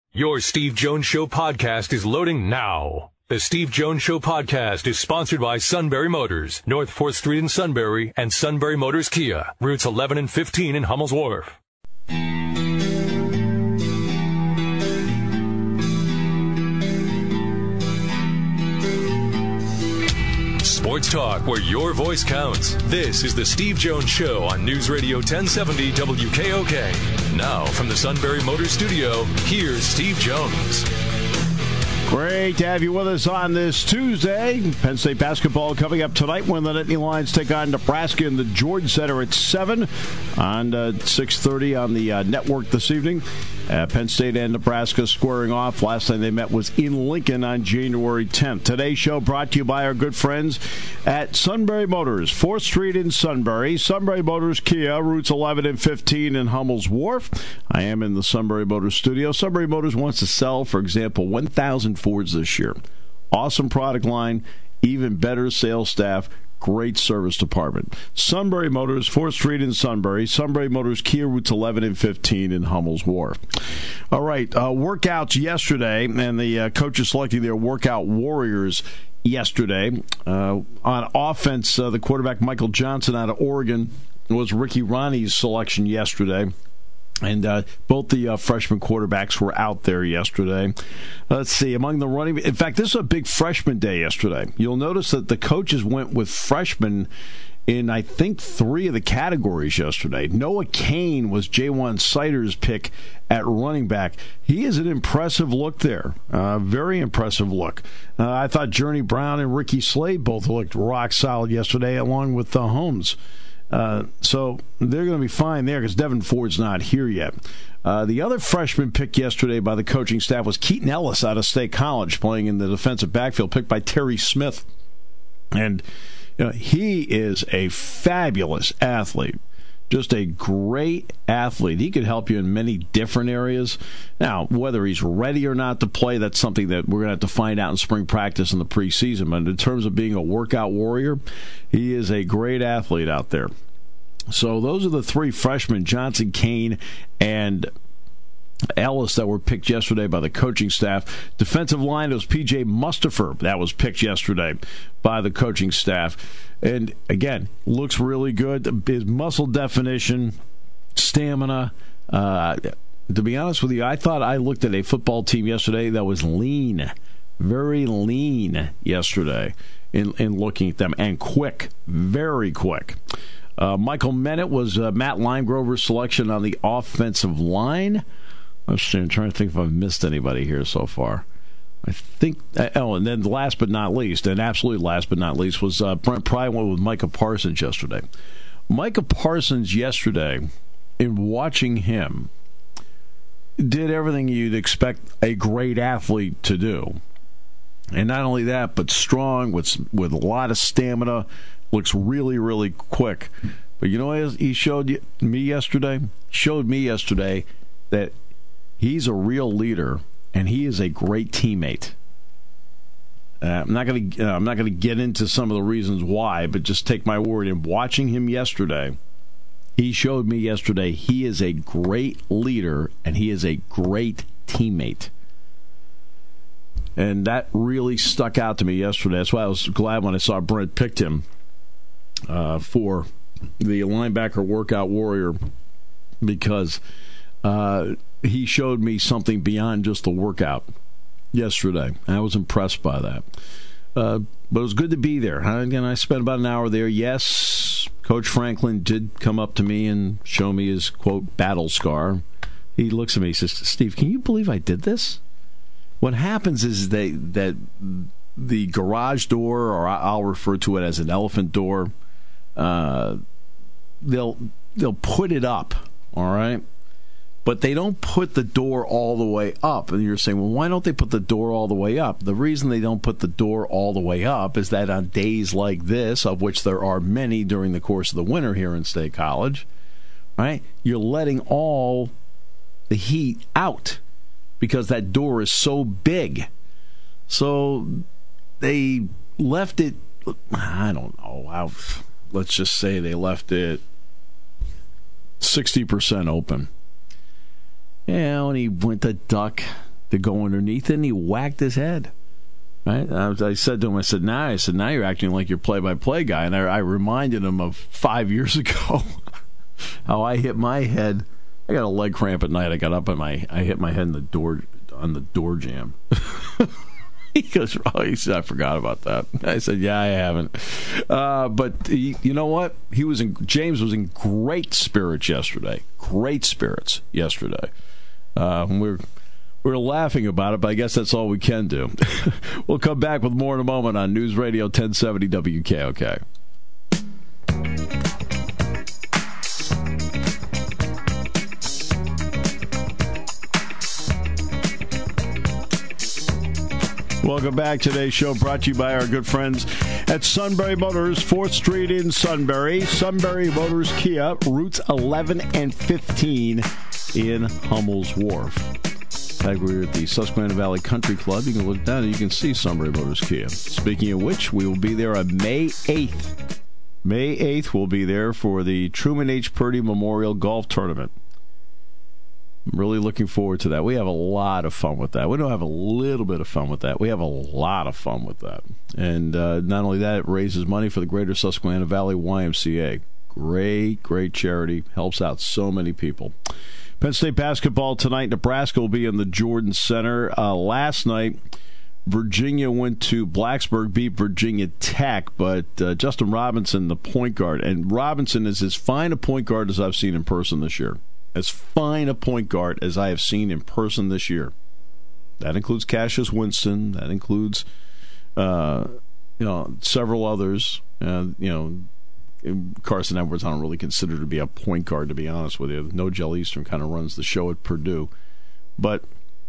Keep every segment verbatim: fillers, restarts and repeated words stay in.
Your Steve Jones Show podcast is loading now. The Steve Jones Show podcast is sponsored by Sunbury Motors, North fourth Street in Sunbury, and Sunbury Motors Kia, routes eleven and fifteen in Hummel's Wharf. Sports talk where your voice counts. This is the Steve Jones Show on News Radio ten seventy W K O K. Now from the Sunbury Motors Studio, here's Steve Jones. Great to have you with us on this Tuesday. Penn State basketball coming up tonight when the Nittany Lions take on Nebraska in the Jordan Center at seven on uh, six thirty on the uh, network this evening. Uh, Penn State and Nebraska squaring off. Last time they met was in Lincoln on January tenth. Today's show brought to you by our good friends at Sunbury Motors, fourth Street in Sunbury. Sunbury Motors Kia, routes eleven and fifteen in Hummel's Wharf. I am in the Sunbury Motors studio. Sunbury Motors wants to sell, for example, one thousand Fords this year. Awesome product line, even better sales staff, great service department. Sunbury Motors, fourth Street in Sunbury. Sunbury Motors Kia, routes eleven and fifteen in Hummel's Wharf. All right, uh, workouts yesterday, and the uh, coaches selecting their workout warriors yesterday. Uh, on offense, uh, the quarterback Michael Johnson out of Oregon was Ricky Ronnie's selection yesterday. And uh, both the uh, freshman quarterbacks were out there yesterday. Let's see, among the running... In fact, this is a big freshman day yesterday. You'll notice that the coaches went with freshmen in, I think, three of the categories yesterday. Noah Kane was Jaywan Sider's pick at running back. He is an impressive look there. Uh, very impressive look. Uh, I thought Journey Brown and Ricky Slade both looked rock solid yesterday, along with the Holmes. Uh, so they're going to be fine there because Devin Ford's not here yet. Uh, the other freshman pick yesterday by the coaching staff was Keaton Ellis out of State College, playing in the defensive backfield, picked by Terry Smith. And you know, he is a fabulous athlete. Just a great athlete. He could help you in many different areas. Now, whether he's ready or not to play, that's something that we're going to have to find out in spring practice in the preseason. But in terms of being a workout warrior, he is a great athlete out there. So those are the three freshmen, Johnson, Kane, and Ellis, that were picked yesterday by the coaching staff. Defensive line, it was P J Mustafer that was picked yesterday by the coaching staff. And again, looks really good. His muscle definition, stamina. Uh, to be honest with you, I thought I looked at a football team yesterday that was lean, very lean yesterday in, in looking at them, and quick, very quick. Uh, Michael Mennett was uh, Matt Limegrover's selection on the offensive line. I'm trying to think if I've missed anybody here so far. I think, oh, and then last but not least, and absolutely last but not least, was uh, Brent Pry went with Micah Parsons yesterday. Micah Parsons yesterday, in watching him, did everything you'd expect a great athlete to do. And not only that, but strong, with, with a lot of stamina, looks really, really quick. But you know what he showed me yesterday? Showed me yesterday that he's a real leader, and he is a great teammate. Uh, I'm not going to. Uh, I'm not going to get into some of the reasons why, but just take my word. In watching him yesterday, he showed me yesterday he is a great leader, and he is a great teammate. And that really stuck out to me yesterday. That's why I was glad when I saw Brent picked him uh, for the linebacker workout warrior, because Uh, he showed me something beyond just the workout yesterday. I was impressed by that. Uh, but it was good to be there. Again, I spent about an hour there. Yes, Coach Franklin did come up to me and show me his, quote, battle scar. He looks at me and says, Steve, can you believe I did this? What happens is they, that the garage door, or I'll refer to it as an elephant door, uh, they'll they'll put it up, all right? But they don't put the door all the way up. And you're saying, well, why don't they put the door all the way up? The reason they don't put the door all the way up is that on days like this, of which there are many during the course of the winter here in State College, right, you're letting all the heat out because that door is so big. So they left it, I don't know, how, let's just say they left it sixty percent open. Yeah, when he went to duck, to go underneath it, and he whacked his head. Right? I, was, I said to him, I said, now, I said, now you're acting like your play-by-play guy. And I, I reminded him of five years ago how I hit my head. I got a leg cramp at night. I got up and my I hit my head in the door on the door jamb. He goes, oh, he said, I forgot about that. I said, yeah, I haven't. Uh, but he, you know what? He was in, James was in great spirits yesterday. Great spirits yesterday. Uh, we're we're laughing about it, but I guess that's all we can do. We'll come back with more in a moment on News Radio ten seventy W K O K. Welcome back. Today's show brought to you by our good friends at Sunbury Motors, fourth Street in Sunbury. Sunbury Motors Kia, routes eleven and fifteen in Hummel's Wharf. In fact, we're at the Susquehanna Valley Country Club. You can look down and you can see Sunbury Motors Kia. Speaking of which, we will be there on May eighth. May eighth, we'll be there for the Truman H. Purdy Memorial Golf Tournament. I'm really looking forward to that. We have a lot of fun with that. We don't have a little bit of fun with that. We have a lot of fun with that. And uh, not only that, it raises money for the Greater Susquehanna Valley Y M C A. Great, great charity. Helps out so many people. Penn State basketball tonight. Nebraska will be in the Jordan Center. Uh, last night, Virginia went to Blacksburg, beat Virginia Tech, but uh, Justin Robinson, the point guard, and Robinson is as fine a point guard as I've seen in person this year. As fine a point guard as I have seen in person this year. That includes Cassius Winston. That includes, uh, you know, several others. Uh, you know, Carson Edwards I don't really consider to be a point guard, to be honest with you. Nogel Eastern kind of runs the show at Purdue. But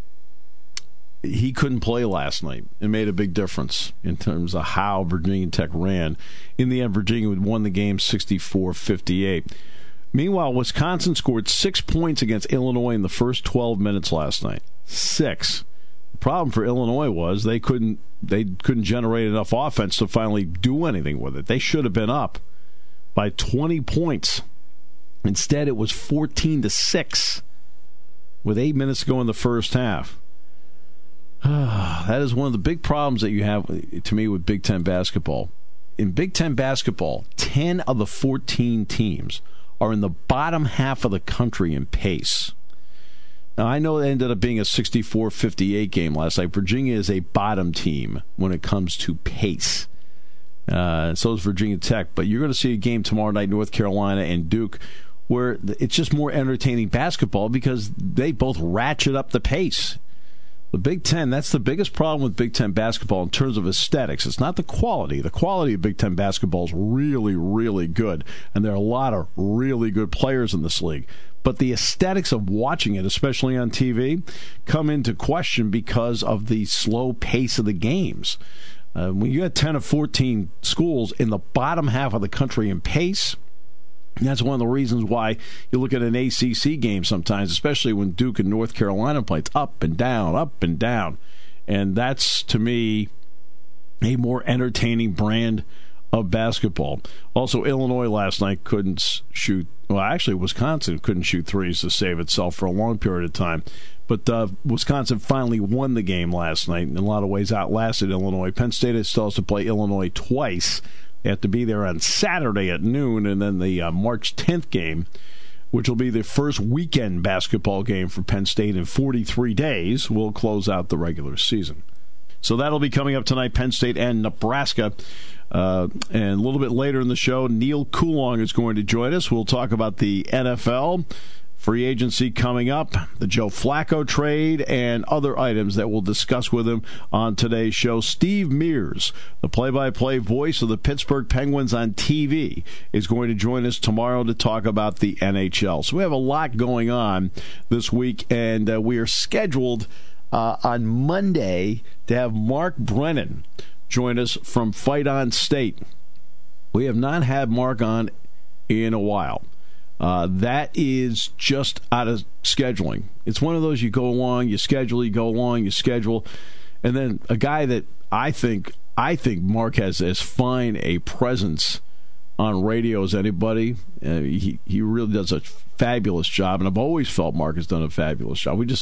he couldn't play last night. It made a big difference in terms of how Virginia Tech ran. In the end, Virginia won the game sixty-four fifty-eight. Meanwhile, Wisconsin scored six points against Illinois in the first twelve minutes last night. Six. The problem for Illinois was they couldn't they couldn't generate enough offense to finally do anything with it. They should have been up by twenty points. Instead, it was fourteen to six with eight minutes to go in the first half. That is one of the big problems that you have, to me, with Big Ten basketball. In Big Ten basketball, ten of the fourteen teams are in the bottom half of the country in pace. Now, I know it ended up being a sixty-four fifty-eight game last night. Virginia is a bottom team when it comes to pace. Uh, so is Virginia Tech. But you're going to see a game tomorrow night, North Carolina and Duke, where it's just more entertaining basketball because they both ratchet up the pace. The Big Ten, that's the biggest problem with Big Ten basketball in terms of aesthetics. It's not the quality. The quality of Big Ten basketball is really, really good, and there are a lot of really good players in this league. But the aesthetics of watching it, especially on T V, come into question because of the slow pace of the games. Uh, when you got ten of fourteen schools in the bottom half of the country in pace, that's one of the reasons why you look at an A C C game sometimes, especially when Duke and North Carolina play. It's up and down, up and down. And that's, to me, a more entertaining brand of basketball. Also, Illinois last night couldn't shoot. Well, actually, Wisconsin couldn't shoot threes to save itself for a long period of time. But uh, Wisconsin finally won the game last night, and in a lot of ways outlasted Illinois. Penn State still has to play Illinois twice. They have to be there on Saturday at noon, and then the uh, March tenth game, which will be the first weekend basketball game for Penn State in forty-three days, will close out the regular season. So that'll be coming up tonight, Penn State and Nebraska. Uh, and a little bit later in the show, Neil Coulong is going to join us. We'll talk about the N F L, free agency coming up, the Joe Flacco trade, and other items that we'll discuss with him on today's show. Steve Mears, the play-by-play voice of the Pittsburgh Penguins on T V, is going to join us tomorrow to talk about the N H L. So we have a lot going on this week, and uh, we are scheduled uh, on Monday to have Mark Brennan join us from Fight On State. We have not had Mark on in a while. Uh, that is just out of scheduling. It's one of those you go along, you schedule, you go along, you schedule, and then a guy that I think I think Mark has as fine a presence on radio as anybody. Uh, he he really does a fabulous job, and I've always felt Mark has done a fabulous job. We just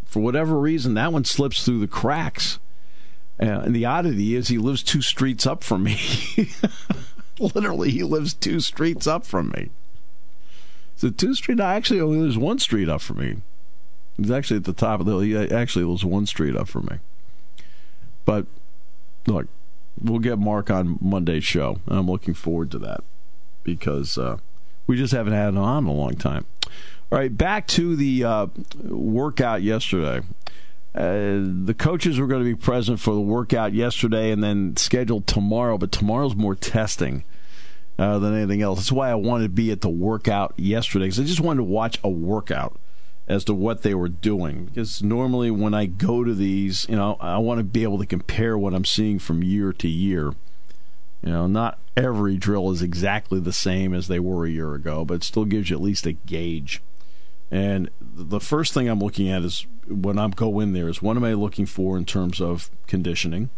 For whatever reason, that one slips through the cracks. Uh, and the oddity is he lives two streets up from me. Literally, he lives two streets up from me. So two street, actually only lives one street up from me. He's actually at the top of the hill. He actually lives one street up from me. But, look, we'll get Mark on Monday's show. And I'm looking forward to that because uh, we just haven't had him on in a long time. All right, back to the uh, workout yesterday. Uh, the coaches were going to be present for the workout yesterday and then scheduled tomorrow, but tomorrow's more testing uh, than anything else. That's why I wanted to be at the workout yesterday, because I just wanted to watch a workout as to what they were doing. Because normally when I go to these, you know, I want to be able to compare what I'm seeing from year to year. You know, not every drill is exactly the same as they were a year ago, but it still gives you at least a gauge. And the first thing I'm looking at is when I go in there is what am I looking for in terms of conditioning?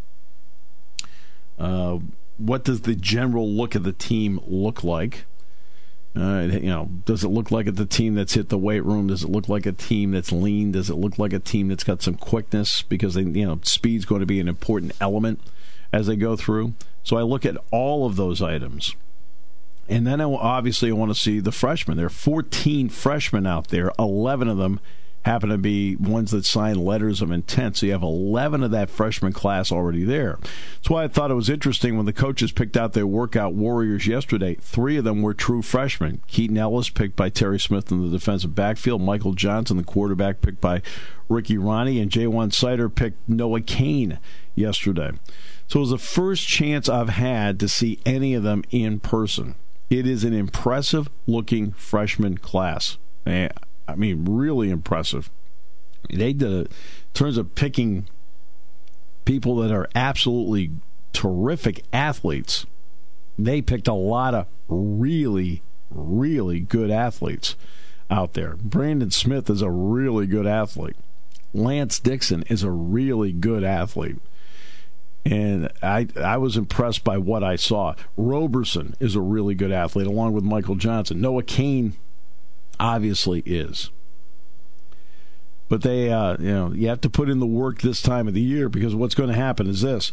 Uh, what does the general look of the team look like? Uh, you know, does it look like the team that's hit the weight room? Does it look like a team that's lean? Does it look like a team that's got some quickness? Because they, you know, speed's going to be an important element as they go through. So I look at all of those items. And then, I, obviously, I want to see the freshmen. There are fourteen freshmen out there. eleven of them happen to be ones that sign letters of intent. So you have eleven of that freshman class already there. That's why I thought it was interesting when the coaches picked out their workout warriors yesterday. Three of them were true freshmen. Keaton Ellis, picked by Terry Smith in the defensive backfield. Michael Johnson, the quarterback, picked by Ricky Ronnie. And Jaywan Sider picked Noah Kane yesterday. So it was the first chance I've had to see any of them in person. It is an impressive-looking freshman class. I mean, really impressive. They did it in terms of picking people that are absolutely terrific athletes. They picked a lot of really, really good athletes out there. Brandon Smith is a really good athlete. Lance Dixon is a really good athlete. And I I was impressed by what I saw. Roberson is a really good athlete, along with Michael Johnson. Noah Kane obviously is. But they, uh, you know, you have to put in the work this time of the year, because what's going to happen is this.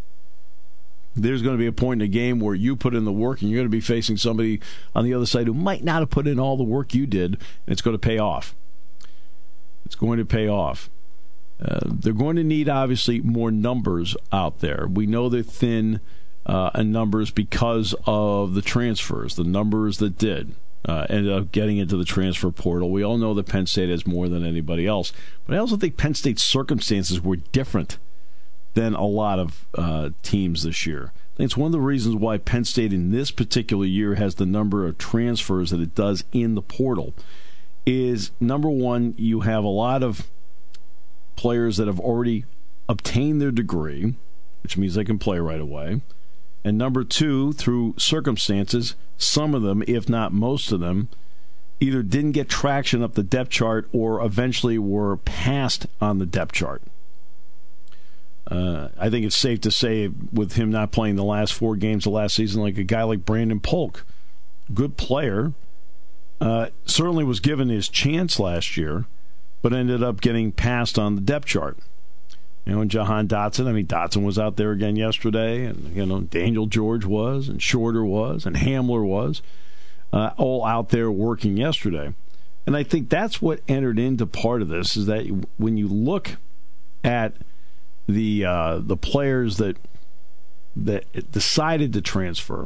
There's going to be a point in a game where you put in the work and you're going to be facing somebody on the other side who might not have put in all the work you did, and it's going to pay off. It's going to pay off. Uh, they're going to need, obviously, more numbers out there. We know they're thin uh, in numbers because of the transfers, the numbers that did uh, ended up getting into the transfer portal. We all know that Penn State has more than anybody else. But I also think Penn State's circumstances were different than a lot of uh, teams this year. I think it's one of the reasons why Penn State in this particular year has the number of transfers that it does in the portal is, number one, you have a lot of players that have already obtained their degree, which means they can play right away. And number two, through circumstances, some of them, if not most of them, either didn't get traction up the depth chart or eventually were passed on the depth chart. Uh, I think it's safe to say, with him not playing the last four games of last season, like a guy like Brandon Polk, good player, uh, certainly was given his chance last year, but ended up getting passed on the depth chart. You know, and Jahan Dotson, I mean, Dotson was out there again yesterday, and, you know, Daniel George was, and Shorter was, and Hamler was, uh, all out there working yesterday. And I think that's what entered into part of this, is that when you look at the uh, the players that that decided to transfer,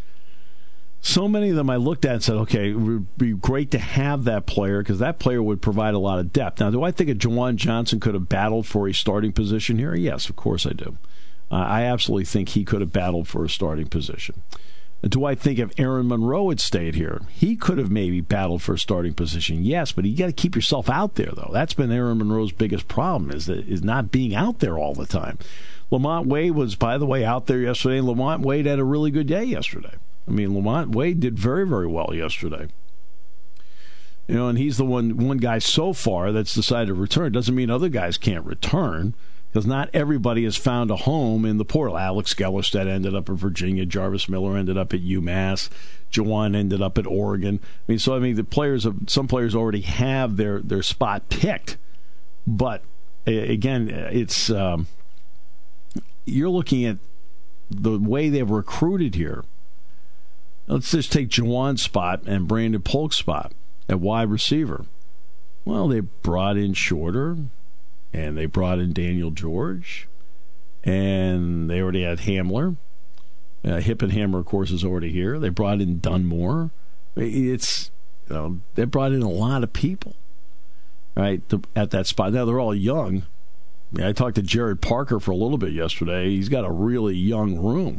so many of them I looked at and said, okay, it would be great to have that player, because that player would provide a lot of depth. Now, do I think a Jawan Johnson could have battled for a starting position here? Yes, of course I do. Uh, I absolutely think he could have battled for a starting position. Do I think if Aaron Monroe had stayed here, he could have maybe battled for a starting position? Yes, but you got to keep yourself out there, though. That's been Aaron Monroe's biggest problem, is that is not being out there all the time. Lamont Wade was, by the way, out there yesterday, and Lamont Wade had a really good day yesterday. I mean, Lamont Wade did very, very well yesterday. You know, and he's the one one guy so far that's decided to return. Doesn't mean other guys can't return, because not everybody has found a home in the portal. Alex Gellerstedt ended up at Virginia. Jarvis Miller ended up at UMass. Jawan ended up at Oregon. I mean, so I mean, the players have, some players already have their, their spot picked But, again, it's um, you're looking at the way they've recruited here. Let's just take Jawan's spot and Brandon Polk's spot at wide receiver. Well, they brought in Shorter, and they brought in Daniel George, and they already had Hamler. Uh, Hippenhammer, of course, is already here. They brought in Dunmore. It's, you know, they brought in a lot of people, right, to, at that spot. Now, they're all young. I, mean, I talked to Jared Parker for a little bit yesterday. He's got a really young room,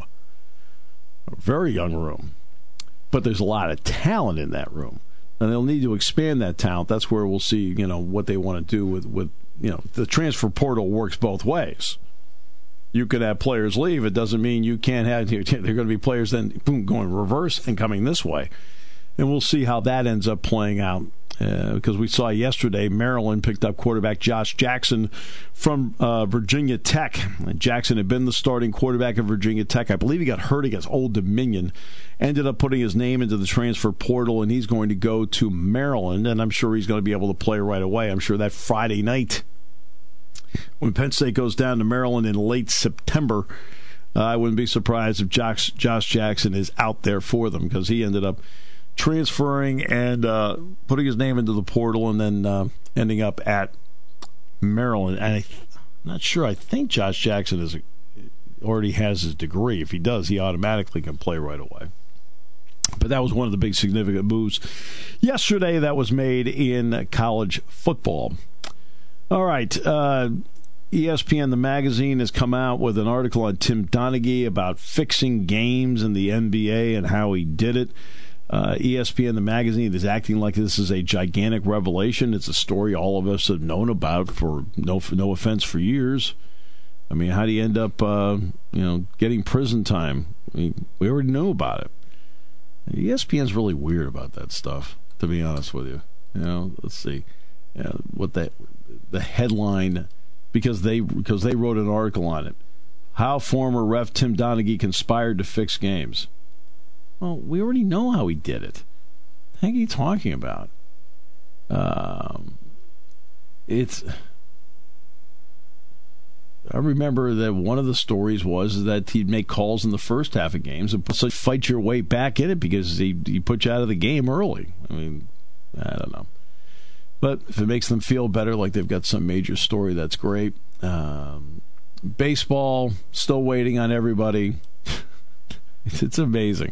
a very young room. But there's a lot of talent in that room. And they'll need to expand that talent. That's where we'll see, you know, what they want to do with, with, you know, the transfer portal works both ways. You could have players leave. It doesn't mean you can't have, there are going to be players then, boom, going reverse and coming this way. And we'll see how that ends up playing out. Uh, because we saw yesterday Maryland picked up quarterback Josh Jackson from uh, Virginia Tech. And Jackson had been the starting quarterback of Virginia Tech. I believe he got hurt against Old Dominion. Ended up putting his name into the transfer portal, and he's going to go to Maryland, and I'm sure he's going to be able to play right away. I'm sure that Friday night when Penn State goes down to Maryland in late September, uh, I wouldn't be surprised if Josh, Josh Jackson is out there for them, because he ended up transferring and uh, putting his name into the portal and then uh, ending up at Maryland. And I, I'm not sure. I think Josh Jackson is a, already has his degree. If he does, he automatically can play right away. But that was one of the big significant moves yesterday that was made in college football. All right. Uh, E S P N, the magazine, has come out with an article on Tim Donaghy about fixing games in the N B A and how he did it. Uh, E S P N, the magazine, is acting like this is a gigantic revelation. It's a story all of us have known about for no for no offense for years. I mean, how do you end up, uh, you know, getting prison time? I mean, we already knew about it. E S P N's really weird about that stuff, to be honest with you. You know, let's see you know, what that the headline, because they because they wrote an article on it. How former ref Tim Donaghy conspired to fix games. Well, we already know how he did it. What the heck are you talking about? Um, it's. I remember that one of the stories was that he'd make calls in the first half of games and so fight your way back in it because he he put you out of the game early. I mean, I don't know. But if it makes them feel better, like they've got some major story, that's great. Um, baseball, still waiting on everybody. It's amazing.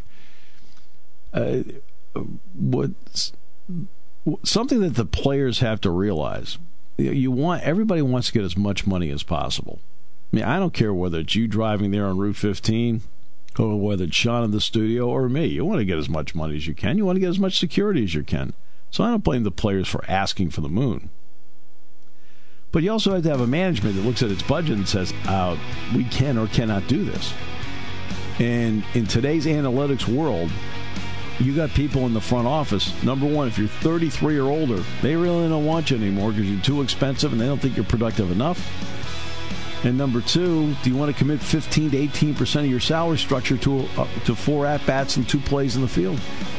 Uh, what something that the players have to realize. You want everybody wants to get as much money as possible. I mean, I don't care whether it's you driving there on Route fifteen or whether it's Sean in the studio or me. You want to get as much money as you can. You want to get as much security as you can. So I don't blame the players for asking for the moon. But you also have to have a management that looks at its budget and says, oh, we can or cannot do this. And in today's analytics world, you got people in the front office. Number one, if you're thirty-three or older, they really don't want you anymore because you're too expensive and they don't think you're productive enough. And number two, do you want to commit fifteen to eighteen percent of your salary structure to uh, to four at-bats and two plays in the field?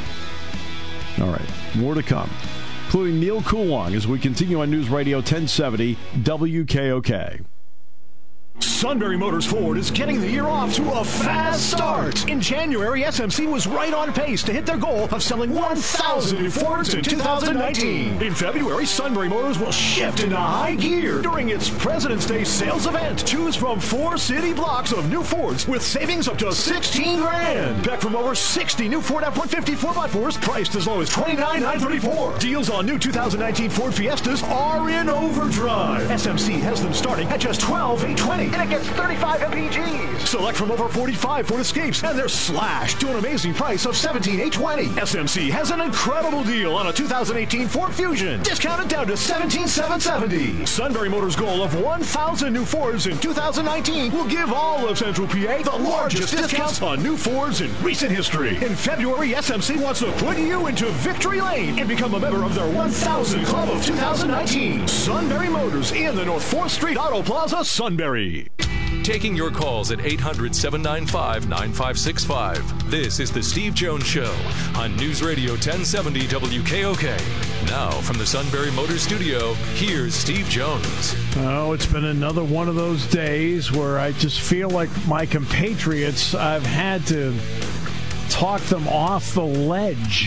All right, more to come, including Neil Coulong as we continue on News Radio ten seventy W K O K. Sunbury Motors Ford is getting the year off to a fast start. In January, S M C was right on pace to hit their goal of selling one thousand new Fords in two thousand nineteen. In February, Sunbury Motors will shift into high gear during its President's Day sales event. Choose from four city blocks of new Fords with savings up to sixteen grand. Back from over sixty new Ford F one fifty four by fours priced as low as twenty-nine thousand nine hundred thirty-four. Deals on new two thousand nineteen Ford Fiestas are in overdrive. S M C has them starting at just twelve thousand eight hundred twenty. And it gets thirty-five M P Gs. Select from over forty-five Ford Escapes, and they're slashed to an amazing price of seventeen thousand eight hundred twenty. S M C has an incredible deal on a two thousand eighteen Ford Fusion, discounted down to seventeen thousand seven hundred seventy. Sunbury Motors' goal of one thousand new Fords in two thousand nineteen will give all of Central P A the largest discounts on new Fords in recent history. In February, S M C wants to put you into victory lane and become a member of their one thousand Club of two thousand nineteen. Sunbury Motors in the North fourth Street Auto Plaza, Sunbury. Taking your calls at eight hundred, seven nine five, nine five six five. This is The Steve Jones Show on News Radio ten seventy W K O K. Now, from the Sunbury Motors Studio, here's Steve Jones. Oh, it's been another one of those days where I just feel like my compatriots, I've had to talk them off the ledge.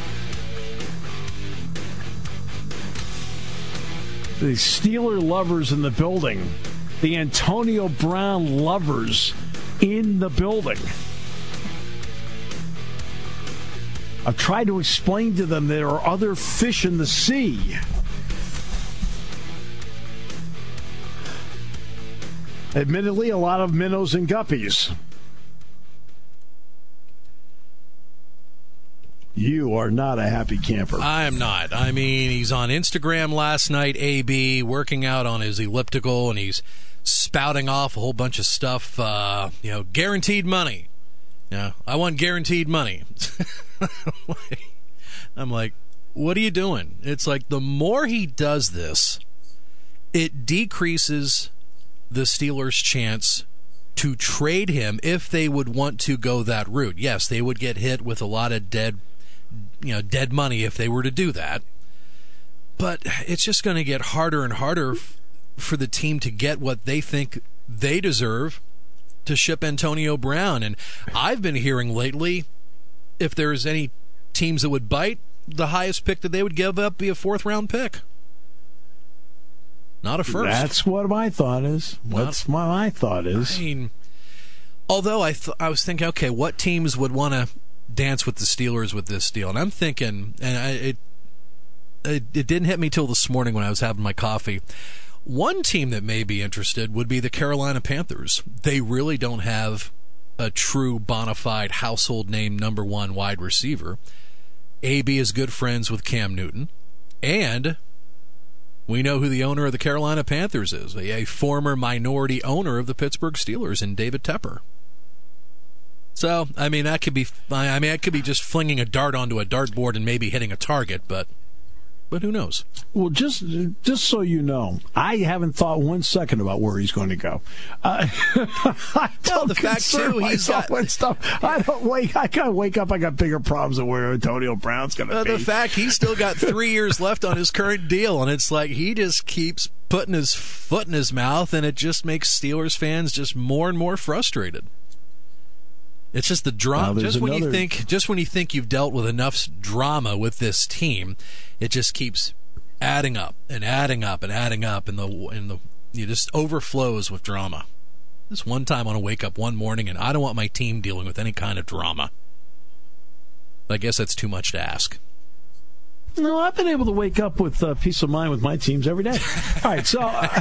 The Steeler lovers in the building. The Antonio Brown lovers in the building. I've tried to explain to them there are other fish in the sea. Admittedly, a lot of minnows and guppies. You are not a happy camper. I am not. I mean, he's on Instagram last night, A B, working out on his elliptical, and he's spouting off a whole bunch of stuff, uh, you know, guaranteed money. Yeah, I want guaranteed money. I'm like, what are you doing? It's like the more he does this, it decreases the Steelers' chance to trade him if they would want to go that route. Yes, they would get hit with a lot of dead you know, dead money if they were to do that. But it's just going to get harder and harder f- for the team to get what they think they deserve to ship Antonio Brown. And I've been hearing lately, if there's any teams that would bite, the highest pick that they would give up be a fourth-round pick. Not a first. That's what my thought is. What's my, my thought is. I mean, although I, th- I was thinking, okay, what teams would want to dance with the Steelers with this deal? And I'm thinking, and I, it, it it didn't hit me till this morning when I was having my coffee. One team that may be interested would be the Carolina Panthers. They really don't have a true bona fide household name number one wide receiver. A B is good friends with Cam Newton, and we know who the owner of the Carolina Panthers is, a, a former minority owner of the Pittsburgh Steelers in David Tepper. So, I mean, that could be, I mean, that could be just flinging a dart onto a dartboard and maybe hitting a target, but, but who knows? Well, just, just so you know, I haven't thought one second about where he's going to go. Uh, I well, the fact too, he's got with stuff. I don't wake. I gotta wake up. I got bigger problems than where Antonio Brown's going to uh, be. The fact he's still got three years left on his current deal, and it's like he just keeps putting his foot in his mouth, and it just makes Steelers fans just more and more frustrated. It's just the drama. Just when another... you think, just when you think you've dealt with enough drama with this team, it just keeps adding up and adding up and adding up, and the and the it just overflows with drama. This one time I want to wake up one morning and I don't want my team dealing with any kind of drama. I guess that's too much to ask. No, I've been able to wake up with uh, peace of mind with my teams every day. All right, so. Uh...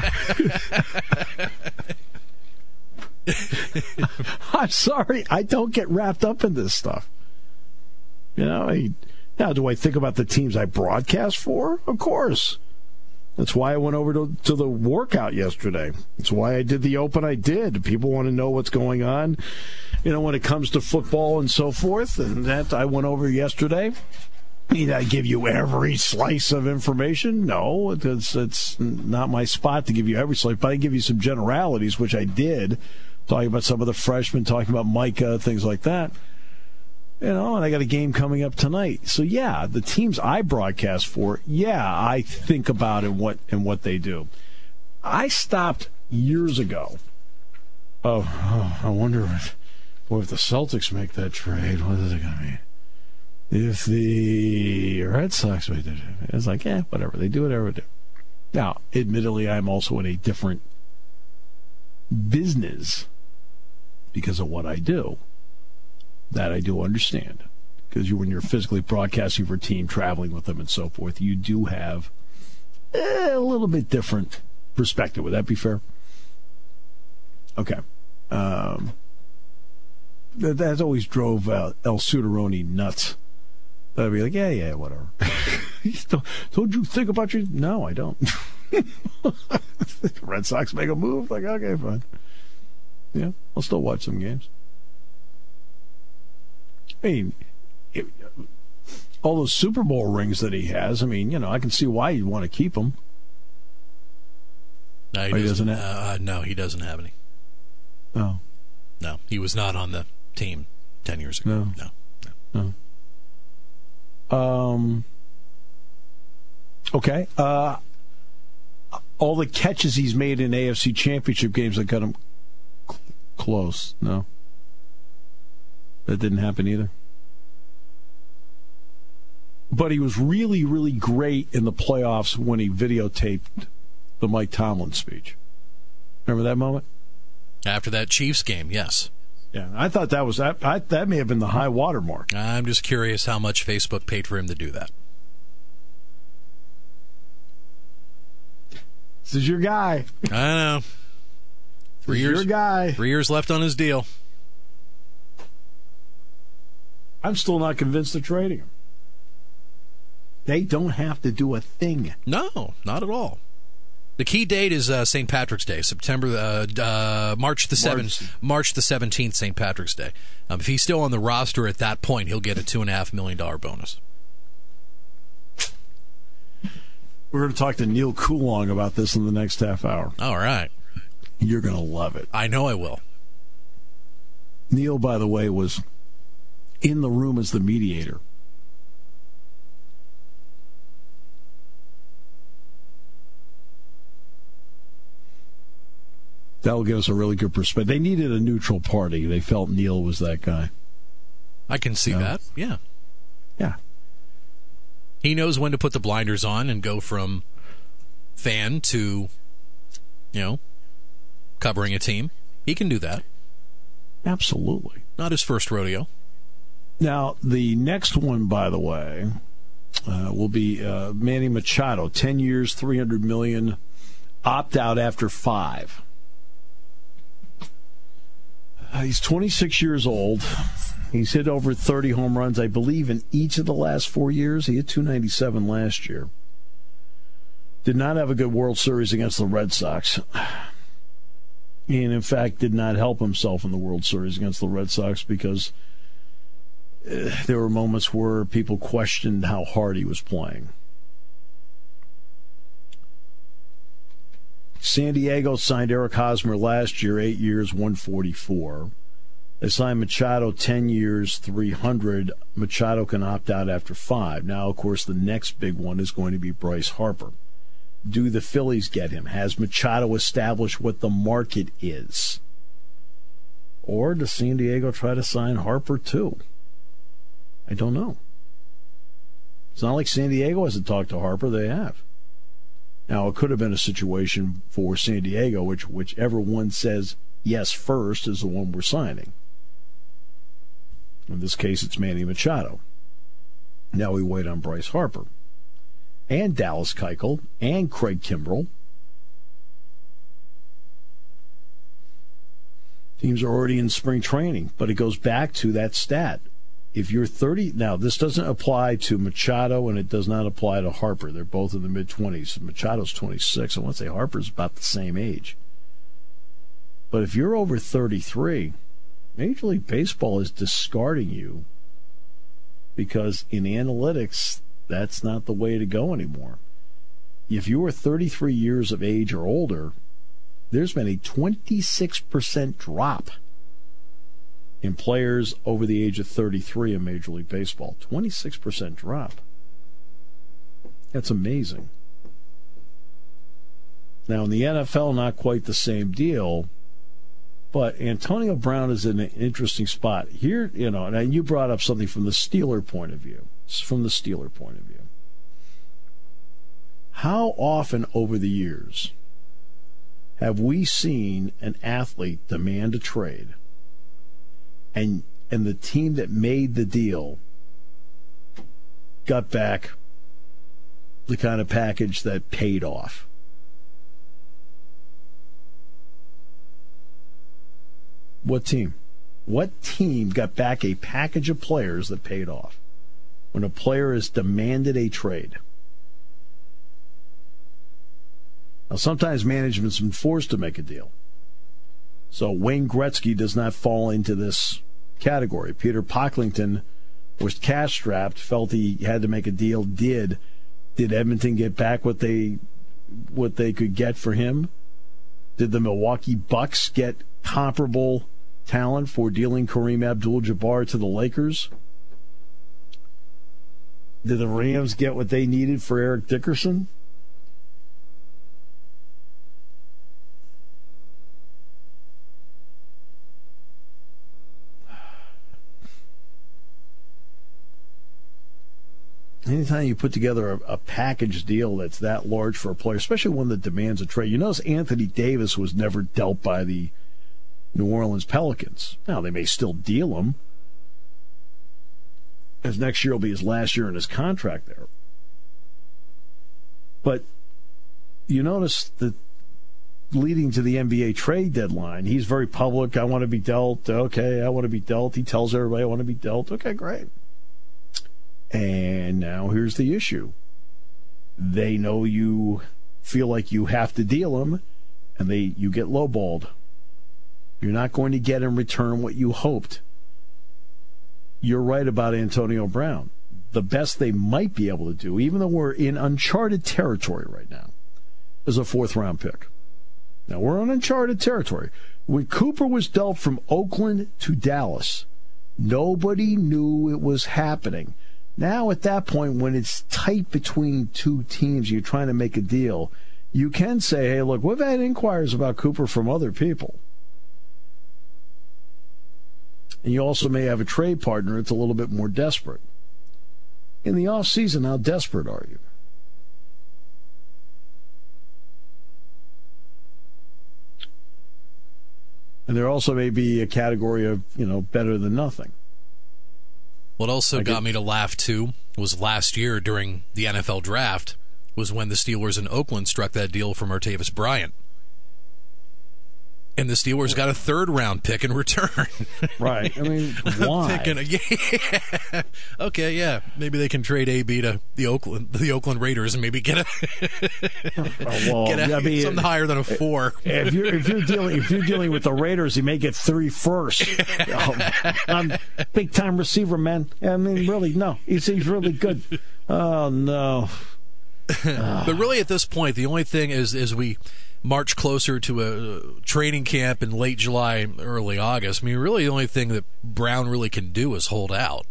I'm sorry, I don't get wrapped up in this stuff. You know, I, now do I think about the teams I broadcast for? Of course. That's why I went over to, to the workout yesterday. That's why I did the open I did. People want to know what's going on, you know, when it comes to football and so forth. And that I went over yesterday. Did I give you every slice of information? No, it's, it's not my spot to give you every slice, but I give you some generalities, which I did. Talking about some of the freshmen, talking about Micah, things like that. You know, and I got a game coming up tonight. So, yeah, the teams I broadcast for, yeah, I think about and what and what they do. I stopped years ago. Oh, oh I wonder if, boy, if the Celtics make that trade, what is it going to mean? If the Red Sox make that trade, it's like, yeah, whatever. They do whatever they do. Now, admittedly, I'm also in a different business because of what I do. That I do understand. Because you, when you're physically broadcasting for a team, traveling with them and so forth, you do have a little bit different perspective. Would that be fair? Okay. Um, that, that always drove uh, El Suderoni nuts. I'd be like, yeah, yeah, whatever. Don't you think about your... No, I don't. Red Sox make a move? Like, okay, fine. Yeah, I'll still watch some games. I mean, it, all those Super Bowl rings that he has, I mean, you know, I can see why you'd want to keep them. No, he, doesn't, he doesn't have, uh, no, he doesn't have any. No. No, he was not on the team ten years ago. No. No. No. Um. Okay. Uh, all the catches he's made in A F C Championship games that got him cl- close. No. That didn't happen either. But he was really, really great in the playoffs when he videotaped the Mike Tomlin speech. Remember that moment? After that Chiefs game, yes. Yeah, I thought that was that. I, that may have been the high water mark. I'm just curious how much Facebook paid for him to do that. This is your guy. I know. Three this years. Your guy. Three years left on his deal. I'm still not convinced they're trading him. They don't have to do a thing. No, not at all. The key date is uh, Saint Patrick's Day, September, uh, uh, March the seventh, March the seventeenth, Saint Patrick's Day. Um, if he's still on the roster at that point, he'll get a two and a half million dollar bonus. We're going to talk to Neil Coulong about this in the next half hour. All right, you're going to love it. I know I will. Neil, by the way, was in the room as the mediator. That'll give us a really good perspective. They needed a neutral party. They felt Neil was that guy. I can see yeah. that. Yeah. Yeah. He knows when to put the blinders on and go from fan to, you know, covering a team. He can do that. Absolutely. Not his first rodeo. Now, the next one, by the way, uh, will be uh, Manny Machado. Ten years, three hundred million dollars, opt out after five. Uh, he's twenty-six years old. He's hit over thirty home runs, I believe, in each of the last four years. He hit two ninety-seven last year. Did not have a good World Series against the Red Sox. And, in fact, did not help himself in the World Series against the Red Sox because uh, there were moments where people questioned how hard he was playing. San Diego signed Eric Hosmer last year, eight years, one forty-four. They signed Machado ten years, three hundred. Machado can opt out after five. Now, of course, the next big one is going to be Bryce Harper. Do the Phillies get him? Has Machado established what the market is? Or does San Diego try to sign Harper too? I don't know. It's not like San Diego hasn't talked to Harper. They have. Now, it could have been a situation for San Diego, which whichever one says yes first is the one we're signing. In this case, it's Manny Machado. Now we wait on Bryce Harper and Dallas Keuchel and Craig Kimbrell. Teams are already in spring training, but it goes back to that stat. If you're thirty, now this doesn't apply to Machado and it does not apply to Harper. They're both in the mid-twenties. Machado's twenty-six. I want to say Harper's about the same age. But if you're over thirty-three, Major League Baseball is discarding you because in analytics, that's not the way to go anymore. If you are thirty-three years of age or older, there's been a twenty-six percent drop in players over the age of thirty-three in Major League Baseball. twenty-six percent drop. That's amazing. Now, in the N F L, not quite the same deal, but Antonio Brown is in an interesting spot. Here, you know, and you brought up something from the Steeler point of view. From the Steeler point of view. How often over the years have we seen an athlete demand a trade and and the team that made the deal got back the kind of package that paid off? What team? What team got back a package of players that paid off when a player has demanded a trade? Now, sometimes management's been forced to make a deal. So Wayne Gretzky does not fall into this category. Peter Pocklington was cash-strapped, felt he had to make a deal, did. Did Edmonton get back what they what they could get for him? Did the Milwaukee Bucks get comparable talent for dealing Kareem Abdul-Jabbar to the Lakers? Did the Rams get what they needed for Eric Dickerson? Anytime you put together a, a package deal that's that large for a player, especially one that demands a trade, you notice Anthony Davis was never dealt by the New Orleans Pelicans. Now, they may still deal him, as next year will be his last year in his contract there. But you notice that leading to the N B A trade deadline, he's very public. I want to be dealt. Okay, I want to be dealt. He tells everybody, I want to be dealt. Okay, great. And now here's the issue. They know you feel like you have to deal him, and they you get lowballed. You're not going to get in return what you hoped. You're right about Antonio Brown. The best they might be able to do, even though we're in uncharted territory right now, is a fourth-round pick. Now, we're on uncharted territory. When Cooper was dealt from Oakland to Dallas, nobody knew it was happening. Now, at that point, when it's tight between two teams, you're trying to make a deal, you can say, hey, look, we've had inquiries about Cooper from other people. And you also may have a trade partner that's a little bit more desperate. In the offseason, how desperate are you? And there also may be a category of, you know, better than nothing. What also I got get, me to laugh, too, was last year during the N F L draft was when the Steelers in Oakland struck that deal for Martavis Bryant. And the Steelers got a third-round pick in return. Right. I mean, why? Thinking, yeah. Okay, yeah. Maybe they can trade A B to the Oakland the Oakland Raiders and maybe get a, oh, well, get a I mean, something higher than a four. If you're if you're dealing if you're dealing with the Raiders, you may get three first. um, I'm big time receiver, man. I mean, really, no. He's he's really good. Oh no. But really, at this point, the only thing is is we march closer to a training camp in late July, early August. I mean, really the only thing that Brown really can do is hold out.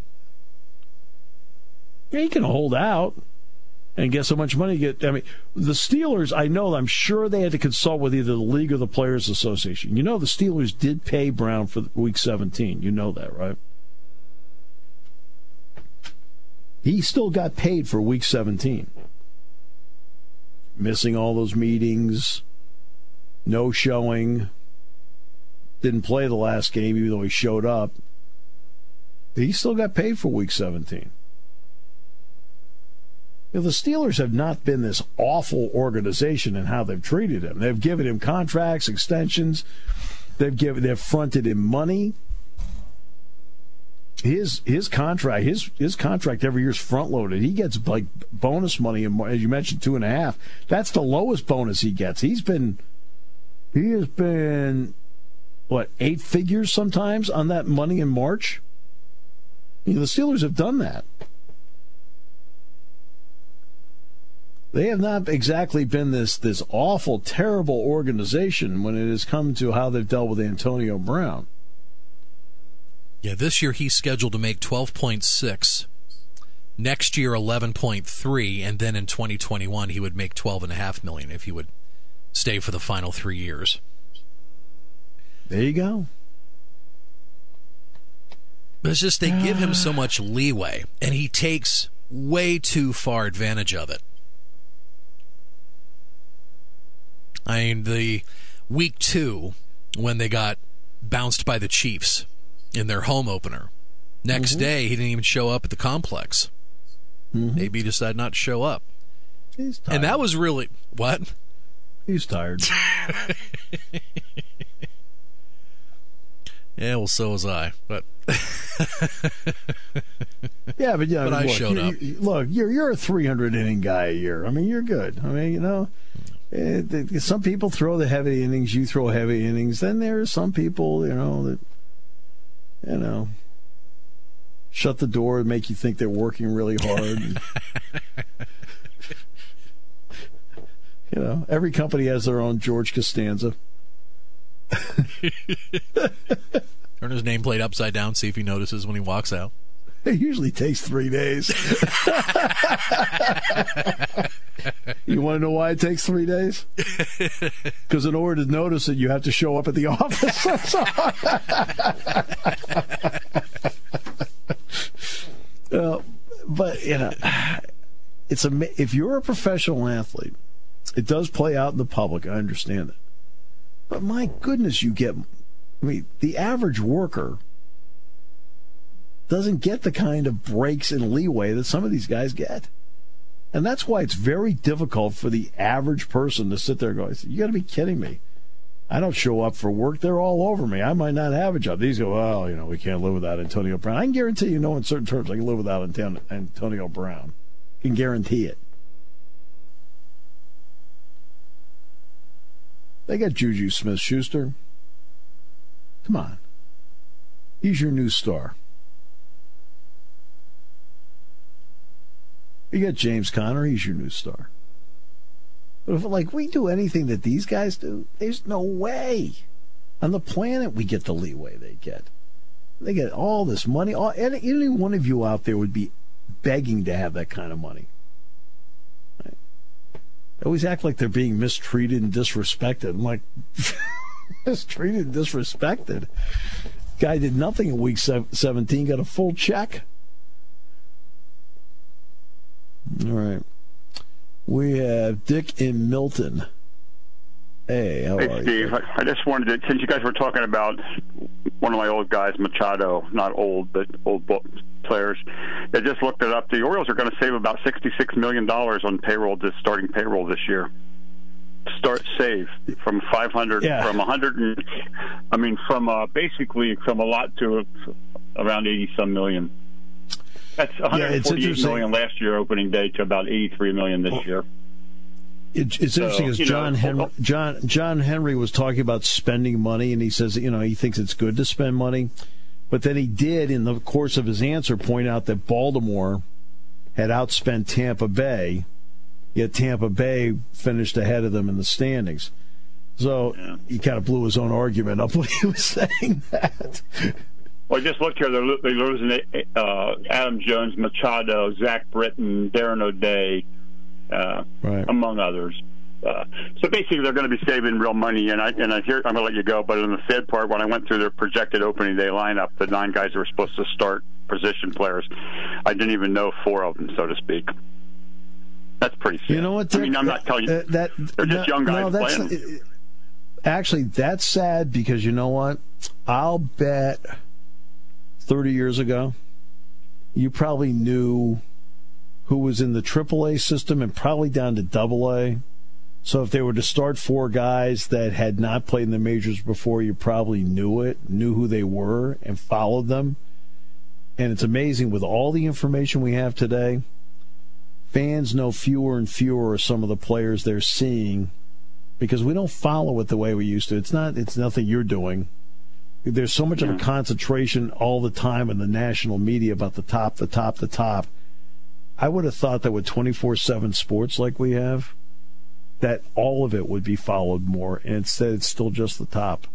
Yeah, he can hold out and guess how much money you get. I mean, the Steelers, I know, I'm sure they had to consult with either the league or the Players Association. You know the Steelers did pay Brown for week seventeen. You know that, right? He still got paid for week seventeen. Missing all those meetings. No showing. Didn't play the last game, even though he showed up. He still got paid for week seventeen. You know, the Steelers have not been this awful organization in how they've treated him. They've given him contracts, extensions. They've given, they've fronted him money. His his contract his his contract every year is front loaded. He gets like bonus money, as you mentioned, two and a half. That's the lowest bonus he gets. He's been. He has been, what, eight figures sometimes on that money in March? You know, the Steelers have done that. They have not exactly been this, this awful, terrible organization when it has come to how they've dealt with Antonio Brown. Yeah, this year he's scheduled to make twelve point six. Next year, eleven point three. And then in twenty twenty-one, he would make twelve point five million dollars if he would stay for the final three years. There you go. But it's just they give him so much leeway, and he takes way too far advantage of it. I mean, the week two, when they got bounced by the Chiefs in their home opener, next mm-hmm. day he didn't even show up at the complex. Mm-hmm. Maybe he decided not to show up. He's tired. And that was really... What? He's tired. Yeah, well, so was I. But yeah, but yeah, but look, I showed you, up. You, look, you're you're a three hundred inning guy a year. I mean, you're good. I mean, you know, it, some people throw the heavy innings. You throw heavy innings. Then there are some people, you know, that you know shut the door and make you think they're working really hard. You know, every company has their own George Costanza. Turn his nameplate upside down, see if he notices when he walks out. It usually takes three days. You want to know why it takes three days? Because in order to notice it, you have to show up at the office. uh, but, you know, it's a, if you're a professional athlete, it does play out in the public. I understand it. But my goodness, you get, I mean, the average worker doesn't get the kind of breaks and leeway that some of these guys get. And that's why it's very difficult for the average person to sit there and go, you got to be kidding me. I don't show up for work. They're all over me. I might not have a job. These go, well, you know, we can't live without Antonio Brown. I can guarantee you know in certain terms I can live without Antonio Brown. I can guarantee it. They got Juju Smith-Schuster. Come on. He's your new star. You got James Conner. He's your new star. But if like we do anything that these guys do, there's no way on the planet we get the leeway they get. They get all this money. All, any, any one of you out there would be begging to have that kind of money. Right? They always act like they're being mistreated and disrespected. I'm like, mistreated and disrespected? Guy did nothing in week seventeen, got a full check. All right. We have Dick in Milton. Hey, how hey, are Steve, you? I, I just wanted to, since you guys were talking about one of my old guys, Machado, not old, but old players, I just looked it up. The Orioles are going to save about sixty-six million dollars on payroll, this starting payroll this year. Start save from five hundred, yeah. from one hundred, and, I mean, from uh, basically from a lot to around eighty some million. That's one hundred forty-eight yeah, million last year opening day to about eighty-three million this well, year. It, it's so, interesting because John know, Henry, John John Henry was talking about spending money, and he says you know he thinks it's good to spend money, but then he did in the course of his answer point out that Baltimore had outspent Tampa Bay, yet Tampa Bay finished ahead of them in the standings. So yeah. he kind of blew his own argument up when he was saying that. Well, just look here. They're, they're losing uh, Adam Jones, Machado, Zach Britton, Darren O'Day, uh, right. among others. Uh, so basically, they're going to be saving real money. And I and I hear I'm going to let you go. But in the sad part, when I went through their projected opening day lineup, the nine guys that were supposed to start position players, I didn't even know four of them, so to speak. That's pretty sad. You know what? Dick, I mean, I'm not telling you. Uh, that, they're just no, young guys no, that's, playing. Actually, that's sad because you know what? I'll bet thirty years ago, you probably knew who was in the triple A system and probably down to double A. So if they were to start four guys that had not played in the majors before, you probably knew it, knew who they were, and followed them. And it's amazing with all the information we have today, fans know fewer and fewer of some of the players they're seeing because we don't follow it the way we used to. It's not. It's nothing you're doing. There's so much of a concentration all the time in the national media about the top, the top, the top. I would have thought that with twenty-four seven sports like we have, that all of it would be followed more, and instead it's still just the top.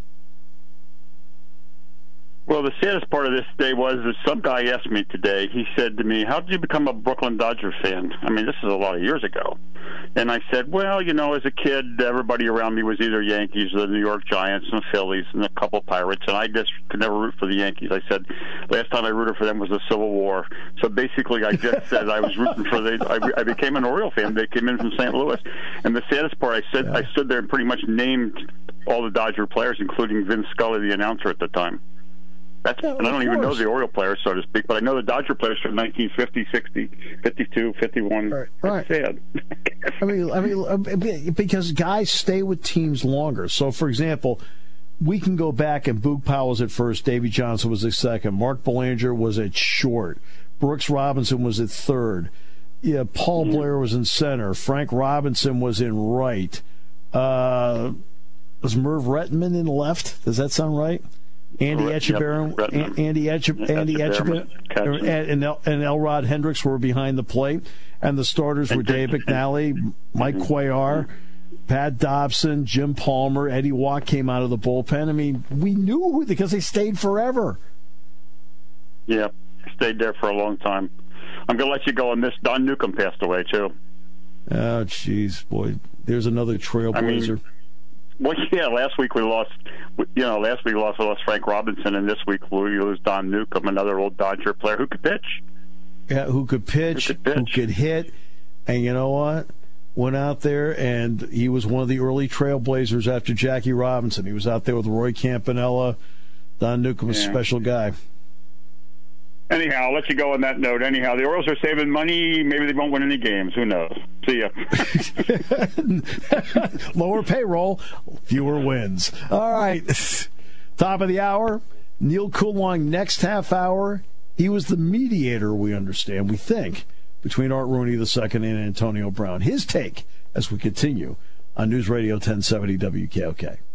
Well, the saddest part of this day was that some guy asked me today, he said to me, how did you become a Brooklyn Dodger fan? I mean, this is a lot of years ago. And I said, well, you know, as a kid, everybody around me was either Yankees or the New York Giants and the Phillies and a couple Pirates, and I just could never root for the Yankees. I said, last time I rooted for them was the Civil War. So basically, I just said I was rooting for the I, I became an Oriole fan. They came in from Saint Louis. And the saddest part, I said, yeah. I stood there and pretty much named all the Dodger players, including Vince Scully, the announcer at the time. That's, yeah, and I don't even know the Oriole players, so to speak, but I know the Dodger players from nineteen fifty, sixty, fifty-two, fifty-one. Right. right. Sad. I mean, I mean, because guys stay with teams longer. So, for example, we can go back and Boog Powell was at first, Davey Johnson was at second, Mark Belanger was at short, Brooks Robinson was at third, yeah, Paul mm-hmm. Blair was in center, Frank Robinson was in right. Uh, was Merv Rettenman in left? Does that sound right? Andy Etchebarren, yep, Andy Etchebarren, Andy Etchebarren, and El, and Elrod Hendricks were behind the plate, and the starters were Dave McNally, Mike Cuellar, Pat Dobson, Jim Palmer, Eddie Watt came out of the bullpen. I mean, we knew because they stayed forever. Yeah, stayed there for a long time. I'm going to let you go on this. Don Newcomb passed away, too. Oh, jeez, boy. There's another trailblazer. I mean, well, yeah, last week we lost, you know, last week we lost, we lost Frank Robinson, and this week we lose Don Newcomb, another old Dodger player who could pitch. Yeah, who could pitch, who could, pitch. Who could hit. And you know what? Went out there, and he was one of the early trailblazers after Jackie Robinson. He was out there with Roy Campanella. Don Newcomb was yeah. a special guy. Anyhow, I'll let you go on that note. Anyhow, the Orioles are saving money. Maybe they won't win any games. Who knows? See ya. Lower payroll, fewer wins. All right. Top of the hour. Neil Coulong next half hour. He was the mediator, we understand, we think, between Art Rooney the second and Antonio Brown. His take as we continue on News Radio ten seventy W K O K.